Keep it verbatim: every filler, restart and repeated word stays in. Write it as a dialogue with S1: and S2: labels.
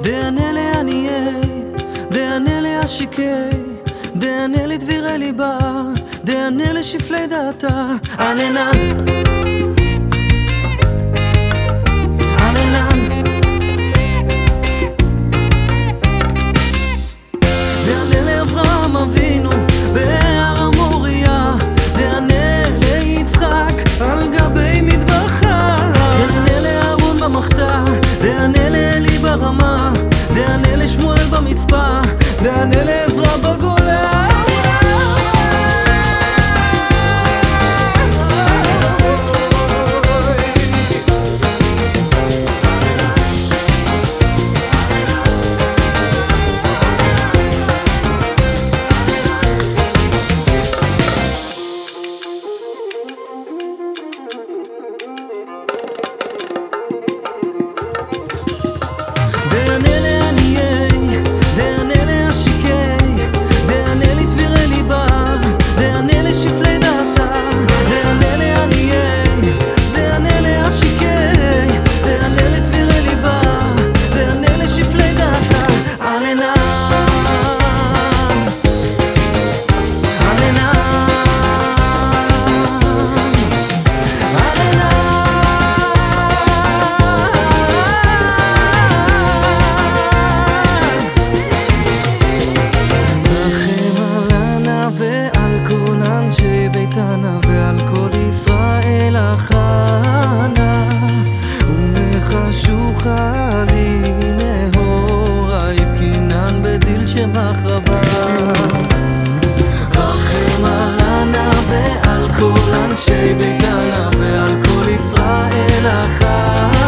S1: דענה לעניי, דענה לעשיקי, דענה לדבירי ליבה, דענה לשפלי דעתה. עננה עננן דענה לאברהם אבינו בהר המוריה, דענה ליצחק על גבי מטבחה, דענה לאהרון במחתה, דענה לאלי ברמה, דענה לשמואל במצפה, דענה לעזרא בגולה. דענה לעניי, דענה לעשיקי, דענה לדבירי ליבה, דענה לשפלי דעתה, דענה לעניי, דענה לעשיקי, דענה לדבירי ליבה, דענה לשפלי דעתה. עננה עננה ועל כל אנשי ביתנה ועל כל ישראל החנה, ומחשוכה לי נהורה יבקינן בדיל שמחרבה. רחם עלנה ועל כל אנשי ביתנה ועל כל ישראל החנה,